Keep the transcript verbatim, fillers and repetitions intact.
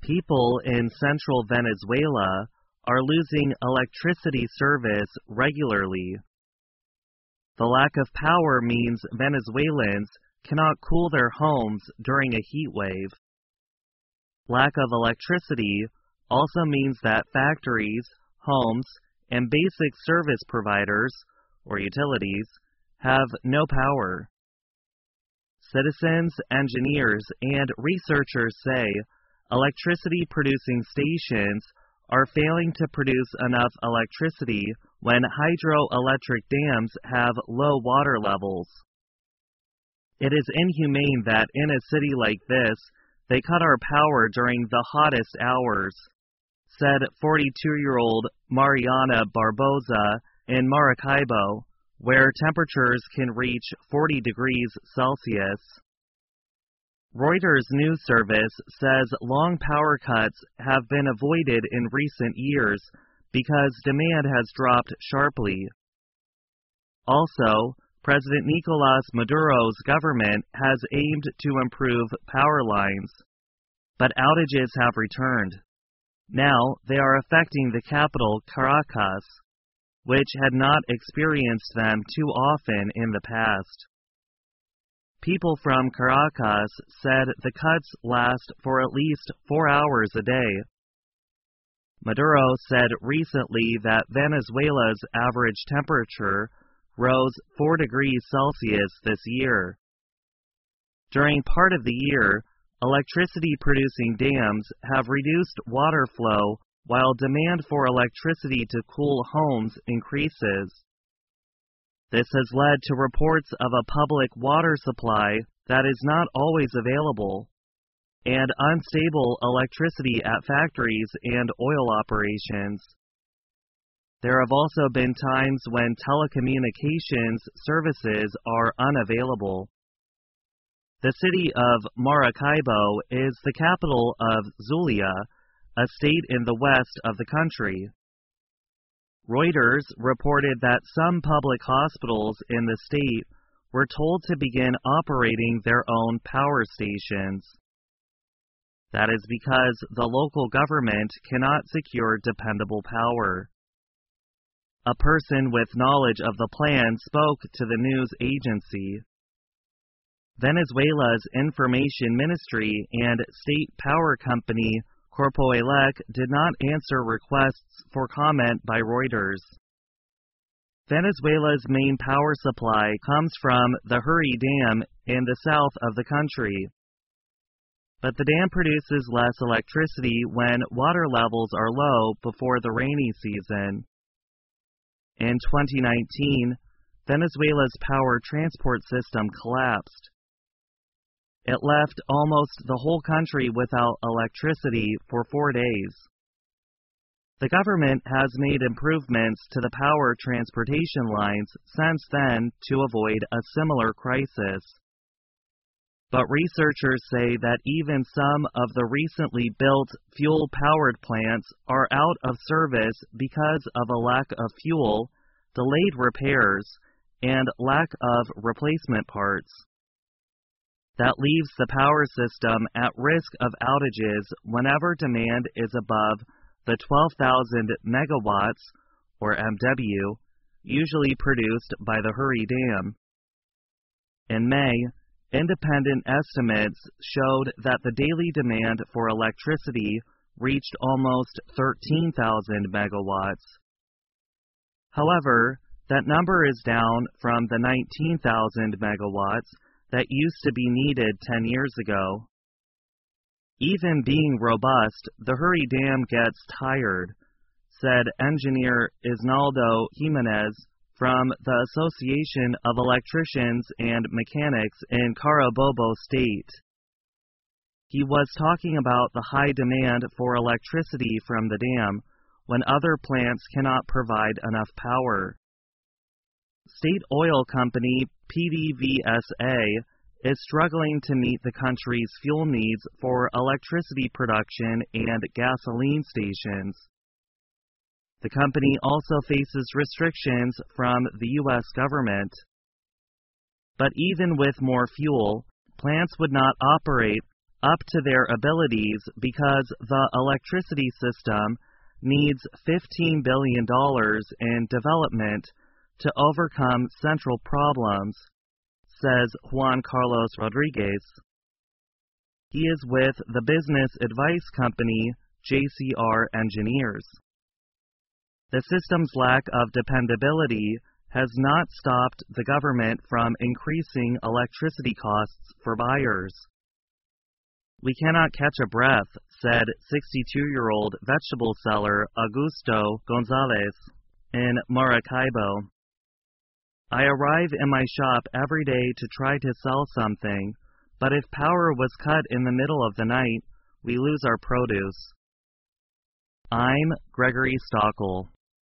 People in central Venezuela are losing electricity service regularly. The lack of power means Venezuelans cannot cool their homes during a heat wave. Lack of electricity also means that factories, homes, and basic service providers, or utilities, have no power. Citizens, engineers, and researchers say electricity-producing stations are failing to produce enough electricity when hydroelectric dams have low water levels. It is inhumane that in a city like this, they cut our power during the hottest hours, said forty-two-year-old Mariana Barboza in Maracaibo, where temperatures can reach forty degrees Celsius. Reuters news service says long power cuts have been avoided in recent years because demand has dropped sharply. Also, President Nicolas Maduro's government has aimed to improve power lines, but outages have returned. Now they are affecting the capital, Caracas, which had not experienced them too often in the past. People from Caracas said the cuts last for at least four hours a day. Maduro said recently that Venezuela's average temperature rose four degrees Celsius this year. During part of the year, electricity-producing dams have reduced water flow while demand for electricity to cool homes increases. This has led to reports of a public water supply that is not always available, and unstable electricity at factories and oil operations. There have also been times when telecommunications services are unavailable. The city of Maracaibo is the capital of Zulia, a state in the west of the country. Reuters reported that some public hospitals in the state were told to begin operating their own power stations. That is because the local government cannot secure dependable power. A person with knowledge of the plan spoke to the news agency. Venezuela's Information Ministry and state power company Corpoelec did not answer requests for comment by Reuters. Venezuela's main power supply comes from the Hurry Dam in the south of the country. But the dam produces less electricity when water levels are low before the rainy season. In twenty nineteen, Venezuela's power transport system collapsed. It left almost the whole country without electricity for four days. The government has made improvements to the power transportation lines since then to avoid a similar crisis. But researchers say that even some of the recently built fuel-powered plants are out of service because of a lack of fuel, delayed repairs, and lack of replacement parts. That leaves the power system at risk of outages whenever demand is above the twelve thousand megawatts, or M W, usually produced by the Hurry Dam. In May, independent estimates showed that the daily demand for electricity reached almost thirteen thousand megawatts. However, that number is down from the nineteen thousand megawatts that used to be needed ten years ago. Even being robust, the Hurry Dam gets tired, said engineer Isnaldo Jimenez from the Association of Electricians and Mechanics in Carabobo State. He was talking about the high demand for electricity from the dam when other plants cannot provide enough power. State oil company P D V S A is struggling to meet the country's fuel needs for electricity production and gasoline stations. The company also faces restrictions from the U S government. But even with more fuel, plants would not operate up to their abilities because the electricity system needs fifteen billion dollars in development to overcome central problems, says Juan Carlos Rodriguez. He is with the business advice company J C R Engineers. The system's lack of dependability has not stopped the government from increasing electricity costs for buyers. We cannot catch a breath, said sixty-two-year-old vegetable seller Augusto Gonzalez in Maracaibo. I arrive in my shop every day to try to sell something, but if power was cut in the middle of the night, we lose our produce. I'm Gregory Stockel.